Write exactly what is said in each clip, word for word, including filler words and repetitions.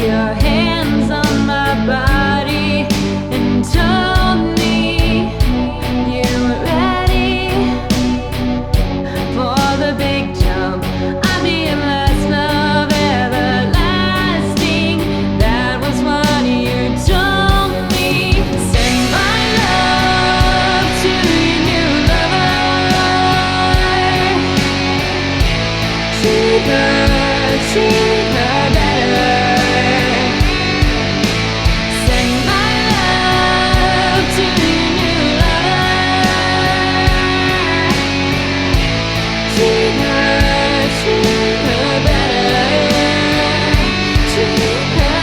your hands on my body and told me you were ready for the big jump. I'd be in last love everlasting. That was what you told me. Send my love to your new lover. Treat her, treat her better. Send my love to your new lover. Treat her, treat her better. Treat her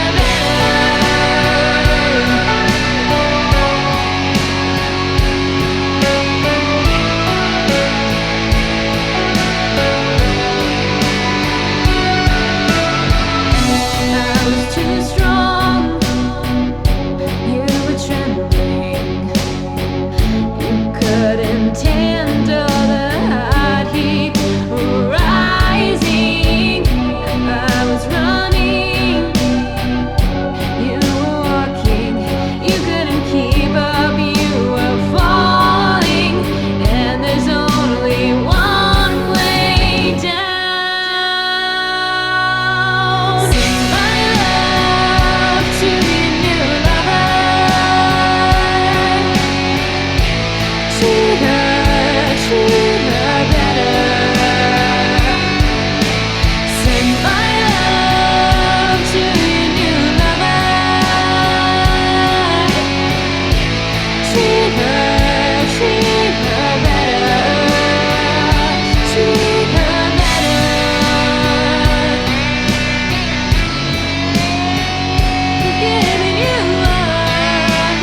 I was too strong. You were trembling. You couldn't handle the hot heat rising. I was running. You were walking. You couldn't keep up. You were falling. And there's only one way down. Send my love to your new lover. Treat her, treat her better. Send my love to your new lover. Treat her, treat her better. Treat her better. Giving you up.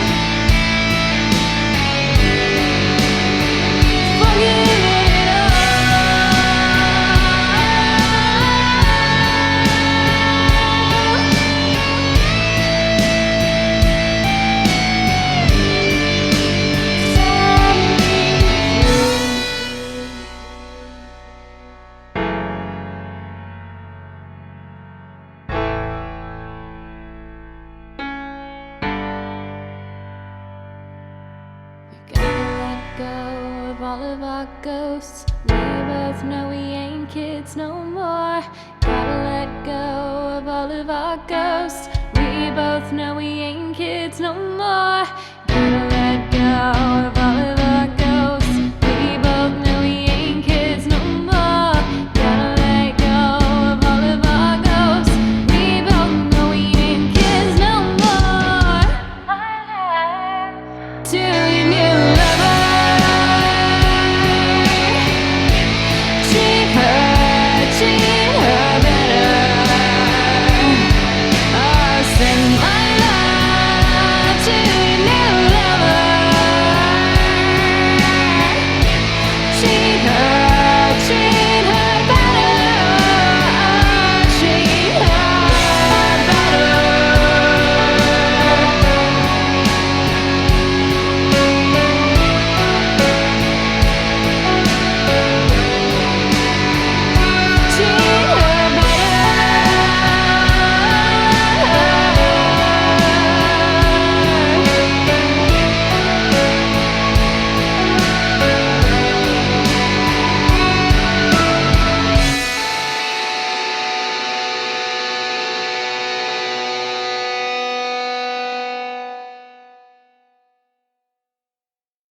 Forgiving it Gotta let go of all of our ghosts. We both know we ain't kids no more. Gotta let go of all of our ghosts. We both know we ain't kids no more. Gotta let go of